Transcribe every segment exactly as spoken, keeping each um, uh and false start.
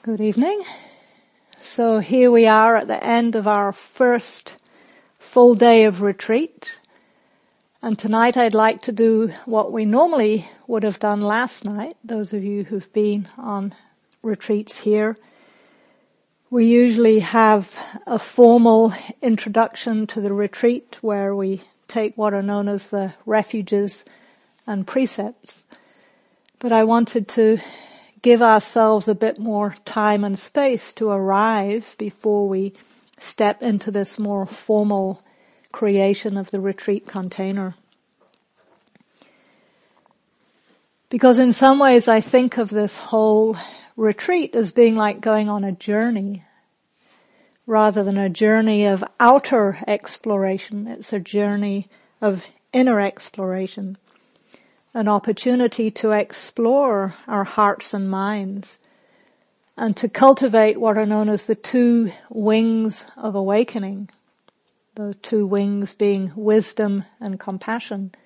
Good evening. So here we are at the end of our first full day of retreat. And tonight I'd like to do what we normally would have done last night. Those of you who've been on retreats here, we usually have a formal introduction to the retreat where we take what are known as the refuges and precepts. But I wanted to give ourselves a bit more time and space to arrive before we step into this more formal creation of the retreat container. Because in some ways I think of this whole retreat as being like going on a journey. Rather than a journey of outer exploration, it's a journey of inner exploration. An opportunity to explore our hearts and minds and to cultivate what are known as the two wings of awakening. The two wings being wisdom and compassion.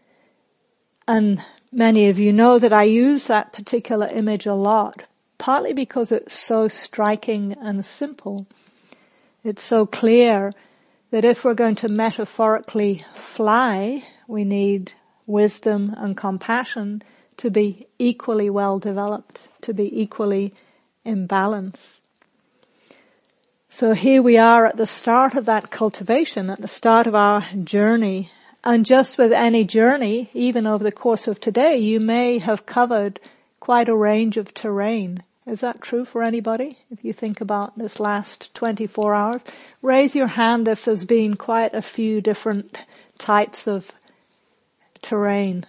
And many of you know that I use that particular image a lot, partly because it's so striking and simple. It's so clear that if we're going to metaphorically fly, we need wisdom and compassion to be equally well developed, to be equally in balance. So here we are at the start of that cultivation, at the start of our journey. And just with any journey, even over the course of today, you may have covered quite a range of terrain. Is that true for anybody? If you think about this last twenty-four hours, raise your hand if there's been quite a few different types of terrain.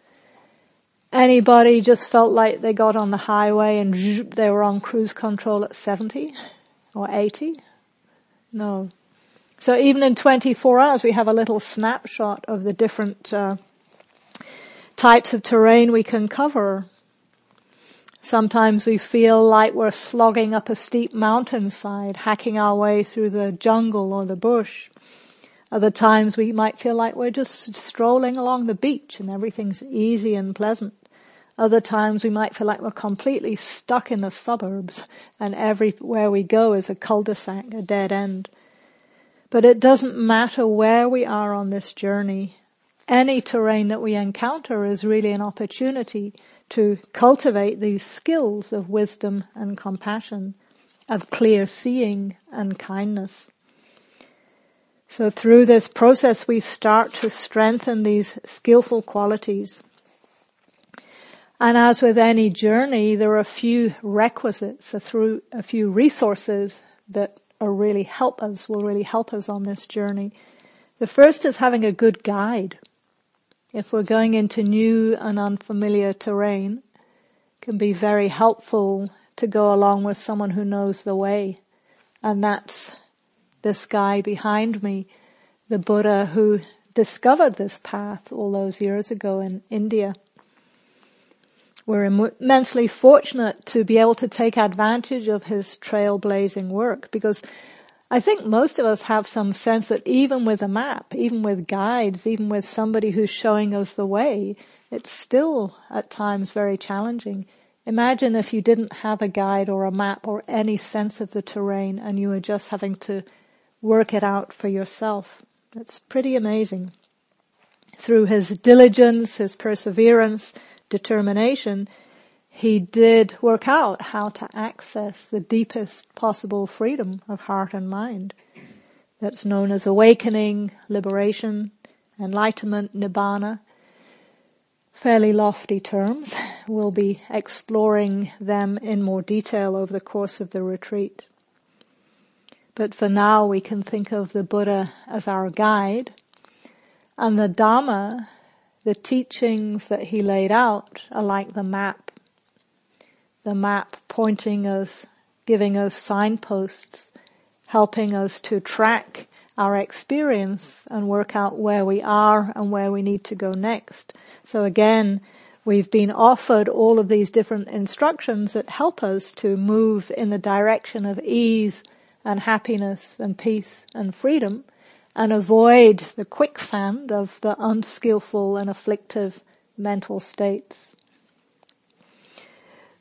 Anybody just felt like they got on the highway and they were on cruise control at seventy or eighty? No. So even in twenty-four hours we have a little snapshot of the different uh, types of terrain we can cover. Sometimes we feel like we're slogging up a steep mountainside, hacking our way through the jungle or the bush. Other times we might feel like we're just strolling along the beach and everything's easy and pleasant. Other times we might feel like we're completely stuck in the suburbs and everywhere we go is a cul-de-sac, a dead end. But it doesn't matter where we are on this journey. Any terrain that we encounter is really an opportunity to cultivate these skills of wisdom and compassion, of clear seeing and kindness. So through this process we start to strengthen these skillful qualities. And as with any journey, there are a few requisites, a, through, a few resources that are really help us, will really help us on this journey. The first is having a good guide. If we're going into new and unfamiliar terrain, it can be very helpful to go along with someone who knows the way. And that's this guy behind me, the Buddha who discovered this path all those years ago in India. We're immensely fortunate to be able to take advantage of his trailblazing work because I think most of us have some sense that even with a map, even with guides, even with somebody who's showing us the way, it's still at times very challenging. Imagine if you didn't have a guide or a map or any sense of the terrain and you were just having to work it out for yourself. It's pretty amazing. Through his diligence, his perseverance, determination, he did work out how to access the deepest possible freedom of heart and mind. That's known as awakening, liberation, enlightenment, nibbana. Fairly lofty terms. We'll be exploring them in more detail over the course of the retreat. But for now we can think of the Buddha as our guide, and the Dhamma, the teachings that he laid out, are like the map. The map pointing us, giving us signposts, helping us to track our experience and work out where we are and where we need to go next. So again, we've been offered all of these different instructions that help us to move in the direction of ease and happiness and peace and freedom and avoid the quicksand of the unskillful and afflictive mental states.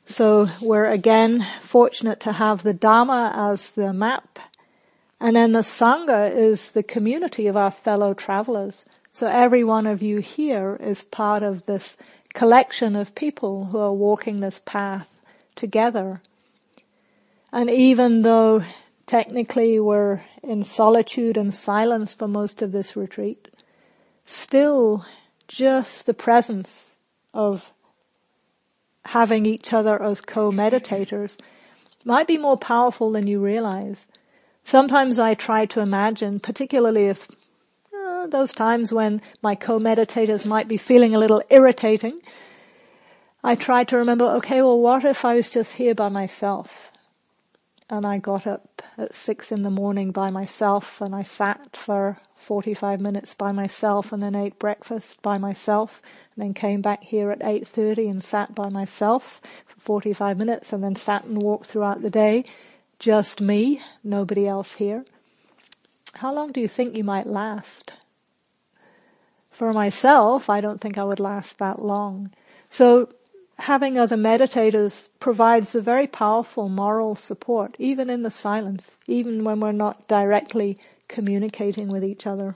So we're again fortunate to have the Dharma as the map. And then the Sangha is the community of our fellow travelers. So every one of you here is part of this collection of people who are walking this path together. And even though technically we're in solitude and silence for most of this retreat, still just the presence of having each other as co-meditators might be more powerful than you realize. Sometimes I try to imagine, particularly if uh, those times when my co-meditators might be feeling a little irritating, I try to remember, okay, well, what if I was just here by myself? And I got up at six in the morning by myself, and I sat for forty-five minutes by myself, and then ate breakfast by myself, and then came back here at eight thirty and sat by myself for forty-five minutes, and then sat and walked throughout the day. Just me, nobody else here. How long do you think you might last? For myself, I don't think I would last that long. So having other meditators provides a very powerful moral support, even in the silence, even when we're not directly communicating with each other.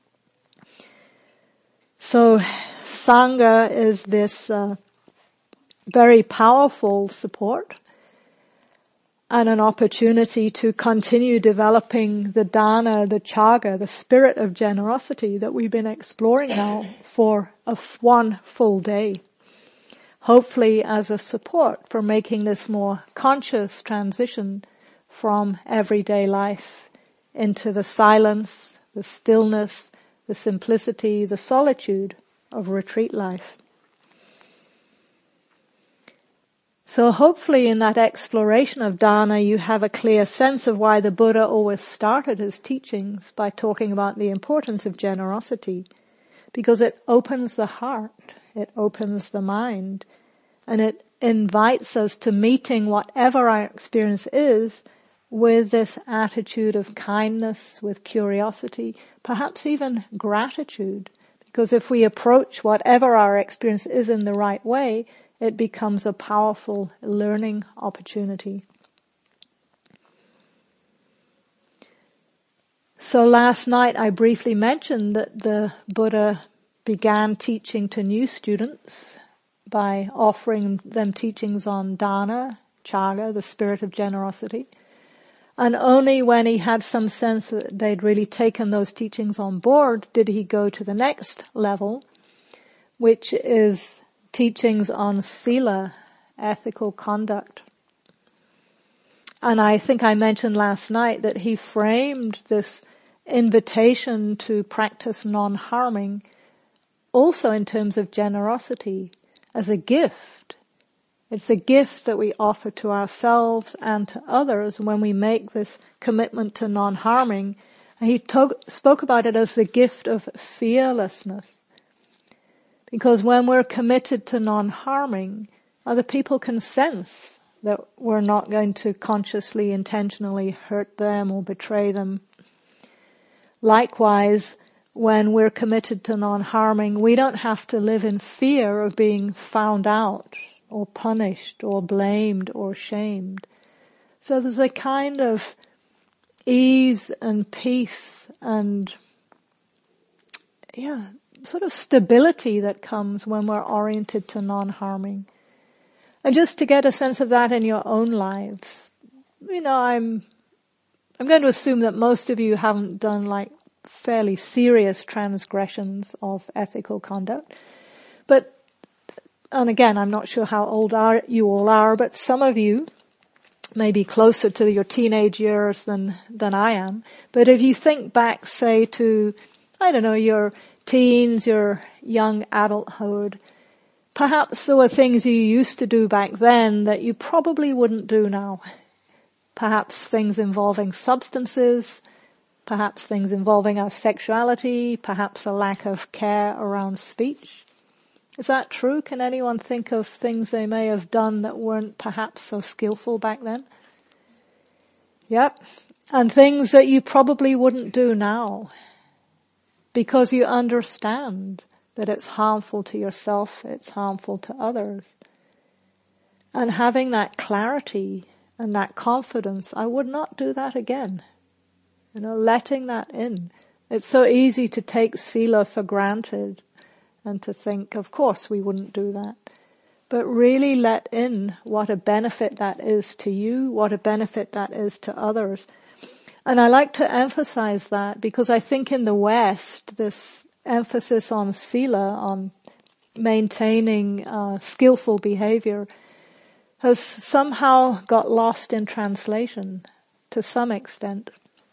So Sangha is this uh, very powerful support and an opportunity to continue developing the dana, the chaga, the spirit of generosity that we've been exploring now for a f- one full day. Hopefully as a support for making this more conscious transition from everyday life into the silence, the stillness, the simplicity, the solitude of retreat life. So hopefully in that exploration of dana you have a clear sense of why the Buddha always started his teachings by talking about the importance of generosity, because it opens the heart, it opens the mind, and it invites us to meeting whatever our experience is with this attitude of kindness, with curiosity, perhaps even gratitude. Because if we approach whatever our experience is in the right way, it becomes a powerful learning opportunity. So last night I briefly mentioned that the Buddha began teaching to new students by offering them teachings on dana, chaga, the spirit of generosity. And only when he had some sense that they'd really taken those teachings on board did he go to the next level, which is teachings on sila, ethical conduct. And I think I mentioned last night that he framed this invitation to practice non-harming also in terms of generosity, as a gift. It's a gift that we offer to ourselves and to others when we make this commitment to non-harming. And he to- spoke about it as the gift of fearlessness. Because when we're committed to non-harming, other people can sense that we're not going to consciously, intentionally hurt them or betray them. Likewise, when we're committed to non-harming, we don't have to live in fear of being found out or punished or blamed or shamed. So there's a kind of ease and peace and, yeah, sort of stability that comes when we're oriented to non-harming. And just to get a sense of that in your own lives, you know, I'm, I'm going to assume that most of you haven't done like fairly serious transgressions of ethical conduct. But, and again, I'm not sure how old are you all are, but some of you may be closer to your teenage years than, than I am. But if you think back, say, to, I don't know, your teens, your young adulthood, perhaps there were things you used to do back then that you probably wouldn't do now. Perhaps things involving substances, perhaps things involving our sexuality, perhaps a lack of care around speech. Is that true? Can anyone think of things they may have done that weren't perhaps so skillful back then? Yep. And things that you probably wouldn't do now because you understand that it's harmful to yourself, it's harmful to others. And having that clarity and that confidence, I would not do that again. You know, letting that in. It's so easy to take sila for granted and to think, of course we wouldn't do that. But really let in what a benefit that is to you, what a benefit that is to others. And I like to emphasize that because I think in the West, this emphasis on sila, on maintaining uh, skillful behavior, has somehow got lost in translation to some extent.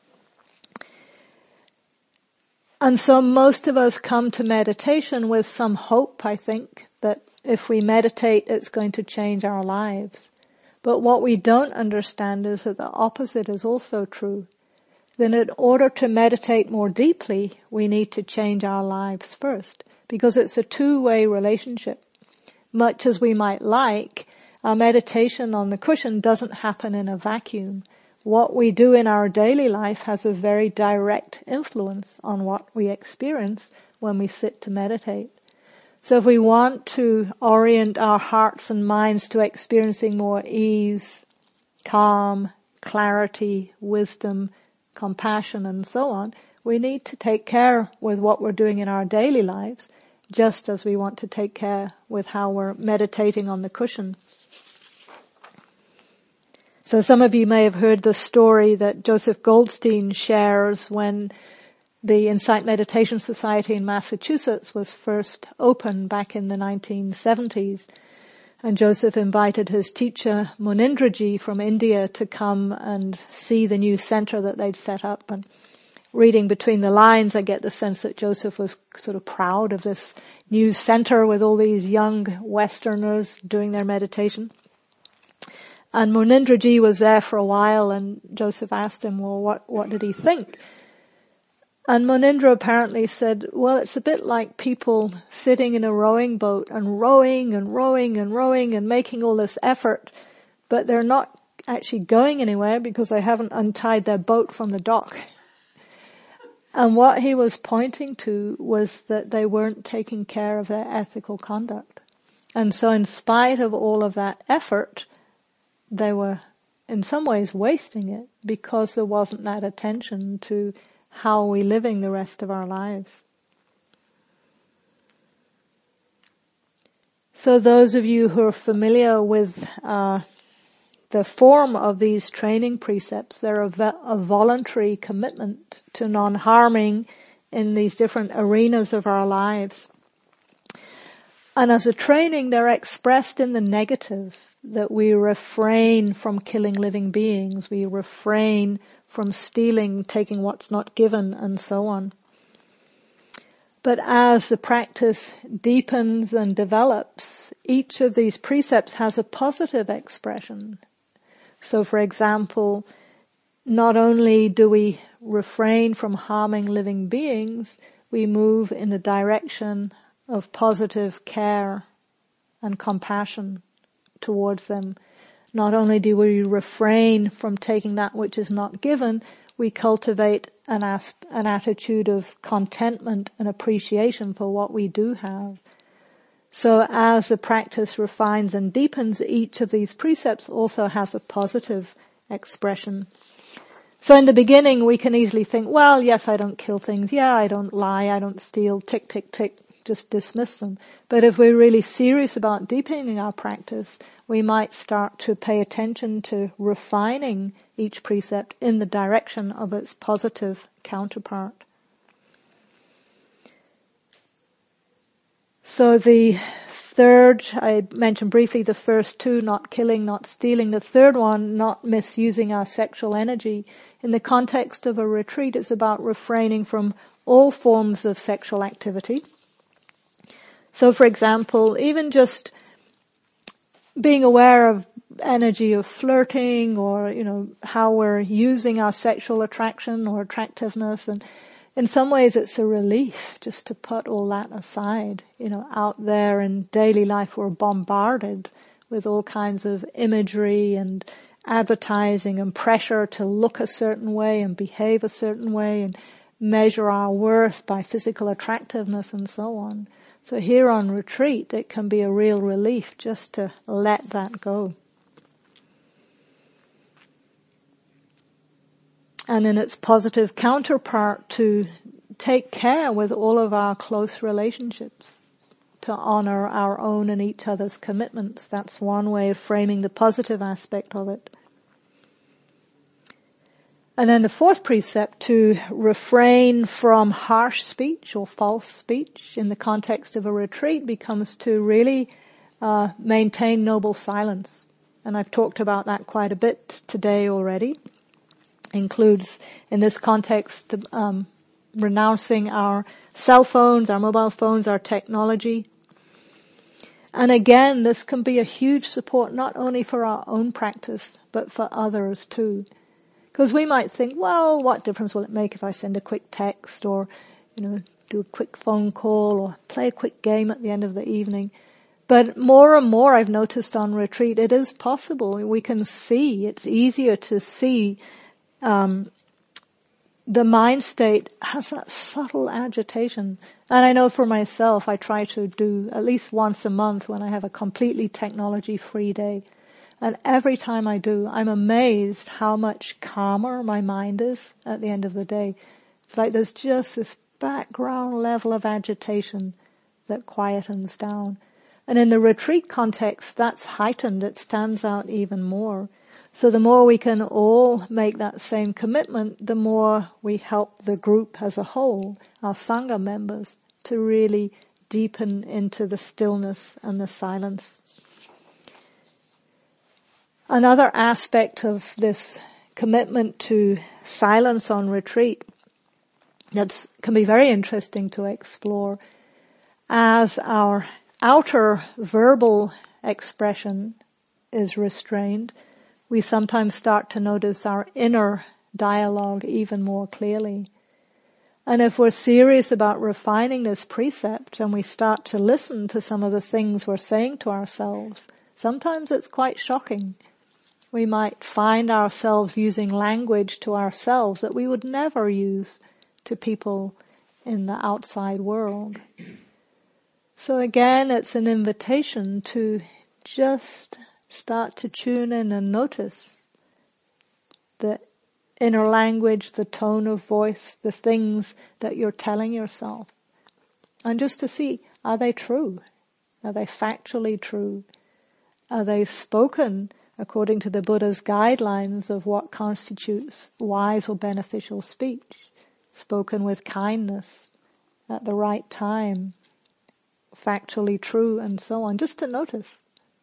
And so most of us come to meditation with some hope, I think, that if we meditate, it's going to change our lives. But what we don't understand is that the opposite is also true. Then in order to meditate more deeply, we need to change our lives first, because it's a two-way relationship. Much as we might like, our meditation on the cushion doesn't happen in a vacuum. What we do in our daily life has a very direct influence on what we experience when we sit to meditate. So if we want to orient our hearts and minds to experiencing more ease, calm, clarity, wisdom, compassion, and so on, we need to take care with what we're doing in our daily lives, just as we want to take care with how we're meditating on the cushion. So some of you may have heard the story that Joseph Goldstein shares when the Insight Meditation Society in Massachusetts was first opened back in the nineteen seventies. And Joseph invited his teacher, Munindraji, from India to come and see the new center that they'd set up. And reading between the lines, I get the sense that Joseph was sort of proud of this new center with all these young Westerners doing their meditation. And Munindraji was there for a while, and Joseph asked him, well, what, what did he think? And Munindra apparently said, well, it's a bit like people sitting in a rowing boat and rowing and rowing and rowing and making all this effort, but they're not actually going anywhere because they haven't untied their boat from the dock. And what he was pointing to was that they weren't taking care of their ethical conduct. And so in spite of all of that effort, they were in some ways wasting it because there wasn't that attention to how are we living the rest of our lives. So those of you who are familiar with uh, the form of these training precepts, they're a, ve- a voluntary commitment to non-harming in these different arenas of our lives. And as a training, they're expressed in the negative, that we refrain from killing living beings, we refrain from stealing, taking what's not given, and so on. But as the practice deepens and develops, each of these precepts has a positive expression. So for example, not only do we refrain from harming living beings, we move in the direction of positive care and compassion towards them. Not only do we refrain from taking that which is not given, we cultivate an, as- an attitude of contentment and appreciation for what we do have. So as the practice refines and deepens, each of these precepts also has a positive expression. So in the beginning, we can easily think, well, yes, I don't kill things. Yeah, I don't lie. I don't steal. Tick, tick, tick. Just dismiss them. But if we're really serious about deepening our practice, we might start to pay attention to refining each precept in the direction of its positive counterpart. So the third, I mentioned briefly the first two, not killing, not stealing. The third one, not misusing our sexual energy. In the context of a retreat, it's about refraining from all forms of sexual activity. So for example, even just being aware of energy of flirting, or, you know, how we're using our sexual attraction or attractiveness. And in some ways it's a relief just to put all that aside. You know, out there in daily life we're bombarded with all kinds of imagery and advertising and pressure to look a certain way and behave a certain way and measure our worth by physical attractiveness and so on. So here on retreat, it can be a real relief just to let that go. And in its positive counterpart, to take care with all of our close relationships, to honor our own and each other's commitments. That's one way of framing the positive aspect of it. And then the fourth precept, to refrain from harsh speech or false speech in the context of a retreat, becomes to really uh, maintain noble silence. And I've talked about that quite a bit today already. Includes, in this context, um, renouncing our cell phones, our mobile phones, our technology. And again, this can be a huge support not only for our own practice, but for others too. Because we might think, well, what difference will it make if I send a quick text or, you know, do a quick phone call or play a quick game at the end of the evening. But more and more I've noticed on retreat, it is possible. We can see, it's easier to see um the mind state has that subtle agitation. And I know for myself, I try to do at least once a month when I have a completely technology-free day. And every time I do, I'm amazed how much calmer my mind is at the end of the day. It's like there's just this background level of agitation that quietens down. And in the retreat context, that's heightened. It stands out even more. So the more we can all make that same commitment, the more we help the group as a whole, our Sangha members, to really deepen into the stillness and the silence. Another aspect of this commitment to silence on retreat that can be very interesting to explore, as our outer verbal expression is restrained, we sometimes start to notice our inner dialogue even more clearly. And if we're serious about refining this precept and we start to listen to some of the things we're saying to ourselves, sometimes it's quite shocking. We might find ourselves using language to ourselves that we would never use to people in the outside world. So again, it's an invitation to just start to tune in and notice the inner language, the tone of voice, the things that you're telling yourself. And just to see, are they true? Are they factually true? Are they spoken according to the Buddha's guidelines of what constitutes wise or beneficial speech? Spoken with kindness, at the right time, factually true, and so on. Just to notice.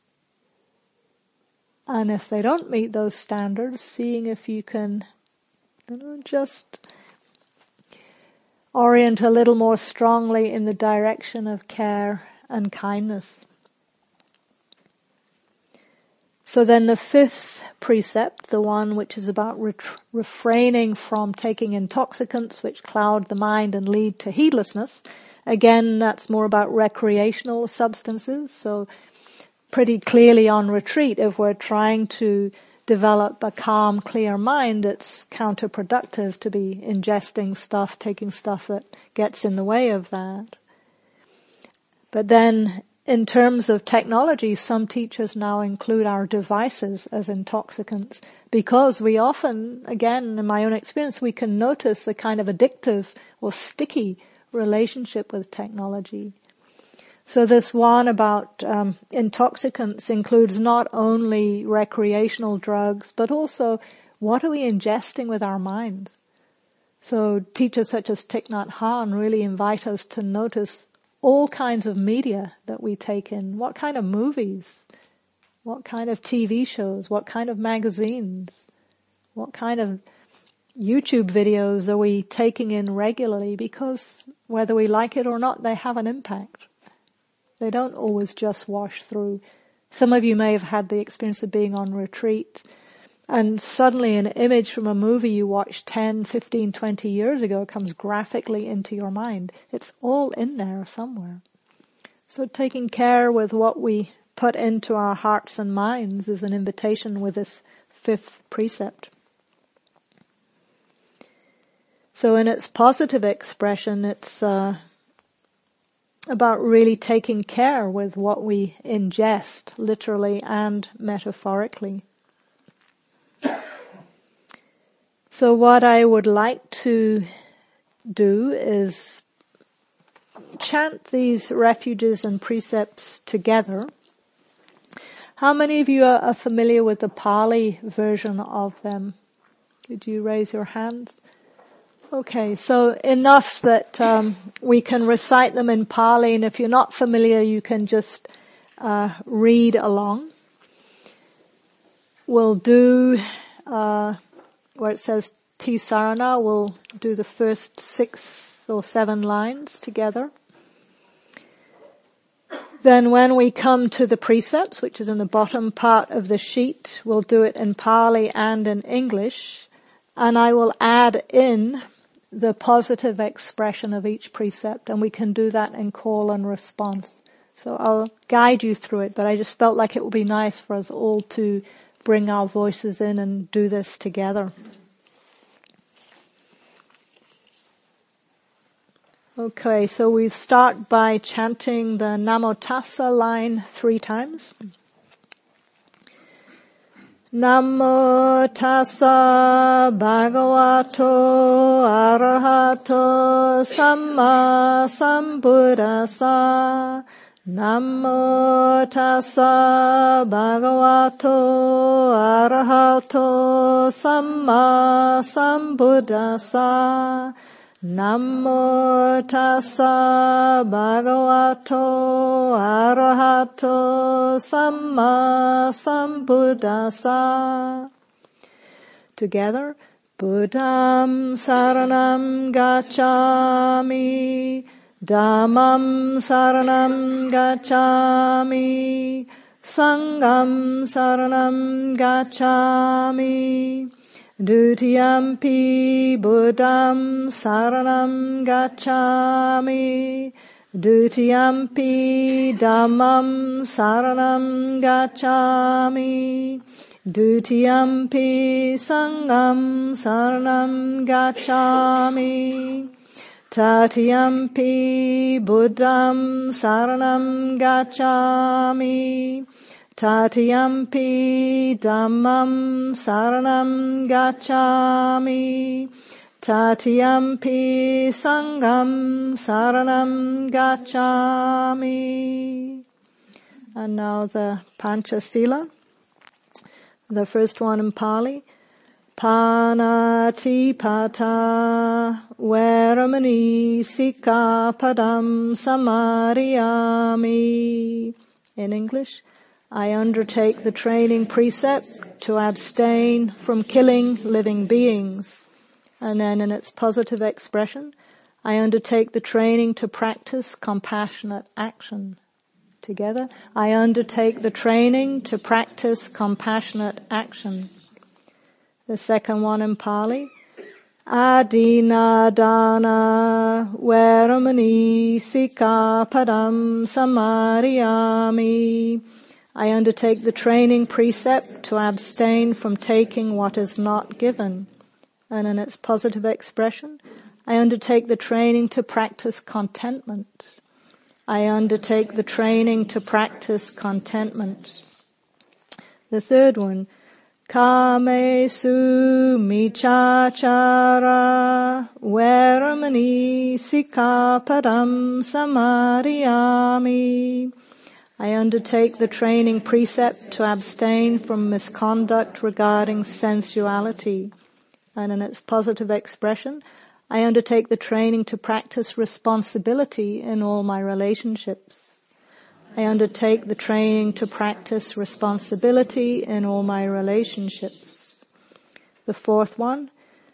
And if they don't meet those standards, seeing if you can, you know, just orient a little more strongly in the direction of care and kindness. So then the fifth precept, the one which is about re- refraining from taking intoxicants which cloud the mind and lead to heedlessness. Again, that's more about recreational substances. So pretty clearly on retreat, if we're trying to develop a calm, clear mind, it's counterproductive to be ingesting stuff, taking stuff that gets in the way of that. But then, in terms of technology, some teachers now include our devices as intoxicants, because we often, again, in my own experience, we can notice the kind of addictive or sticky relationship with technology. So this one about um, intoxicants includes not only recreational drugs, but also what are we ingesting with our minds? So teachers such as Thich Nhat Hanh really invite us to notice all kinds of media that we take in. What kind of movies? What kind of T V shows? What kind of magazines? What kind of YouTube videos are we taking in regularly? Because whether we like it or not, they have an impact. They don't always just wash through. Some of you may have had the experience of being on retreat, and suddenly an image from a movie you watched ten, fifteen, twenty years ago comes graphically into your mind. It's all in there somewhere. So taking care with what we put into our hearts and minds is an invitation with this fifth precept. So in its positive expression, it's uh, about really taking care with what we ingest, literally and metaphorically. So what I would like to do is chant these refuges and precepts together. How many of you are familiar with the Pali version of them? Could you raise your hands? Okay, so enough that um, we can recite them in Pali, and if you're not familiar, you can just uh, read along. We'll do, uh, where it says Tisarana, we'll do the first six or seven lines together. Then when we come to the precepts, which is in the bottom part of the sheet, we'll do it in Pali and in English, and I will add in the positive expression of each precept, and we can do that in call and response. So I'll guide you through it, but I just felt like it would be nice for us all to bring our voices in and do this together. Okay, so we start by chanting the Namo Tassa line three times. Namo Tassa Bhagavato Arahato Samma Sambuddhassa. Namo Tassa Bhagavato Arahato Samma Sambuddhassa. Namo Tassa Bhagavato Arahato Samma Sambuddhassa. Together, Buddham Saranam Gacchami, Dhammam Saranam Gacchami, Sangham Saranam Gacchami. Dutiyampi Buddham Saranam Gacchami, Dutiyampi Dhammam Saranam Gacchami, Dutiyampi Sangham Saranam Gacchami, Tatiyampi Buddham Saranam Gacchami, Tatiyampi Dhammam Saranam Gacchami, Tatiyampi Sangham Saranam Gacchami. And now the Panchasila. The first one in Pali. Panatipata Veramani Sikkhapadam Samadhiyami. In English, I undertake the training precept to abstain from killing living beings. And then in its positive expression, I undertake the training to practice compassionate action. Together, I undertake the training to practice compassionate action. The second one in Pali, Adina Dana Veramani Sikkhapadam Samadhiyami. I undertake the training precept to abstain from taking what is not given. And in its positive expression, I undertake the training to practice contentment. I undertake the training to practice contentment. The third one, Kamesu Michachara Veramani Sikkhapadam Samadhiyami. I undertake the training precept to abstain from misconduct regarding sensuality. And in its positive expression, I undertake the training to practice responsibility in all my relationships. I undertake the training to practice responsibility in all my relationships. The fourth one,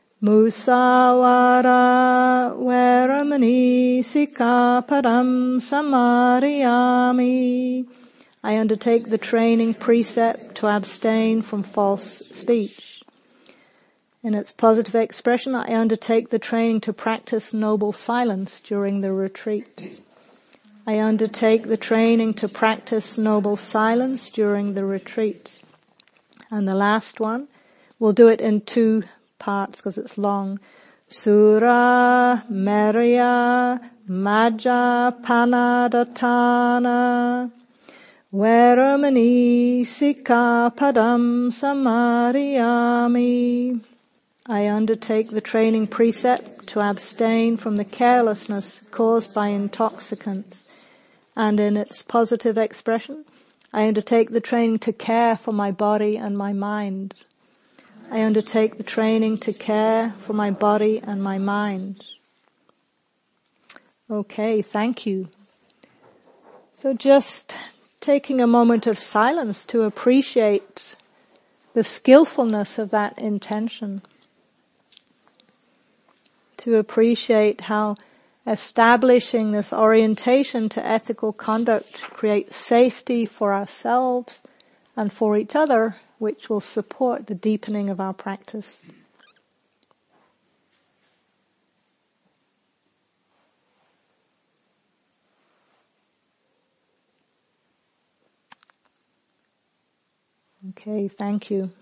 Musawada Veramani Sikkhapadam Samadhiyami. I undertake the training precept to abstain from false speech. In its positive expression, I undertake the training to practice noble silence during the retreat. I undertake the training to practice noble silence during the retreat. And the last one, we'll do it in two parts because it's long. Sura Merya Majjapanadattana Veramani Sikkhapadam Samadhiyami. I undertake the training precept to abstain from the carelessness caused by intoxicants, and in its positive expression, I undertake the training to care for my body and my mind. I undertake the training to care for my body and my mind. Okay, thank you. So just taking a moment of silence to appreciate the skillfulness of that intention. To appreciate how establishing this orientation to ethical conduct creates safety for ourselves and for each other, which will support the deepening of our practice. Okay, thank you.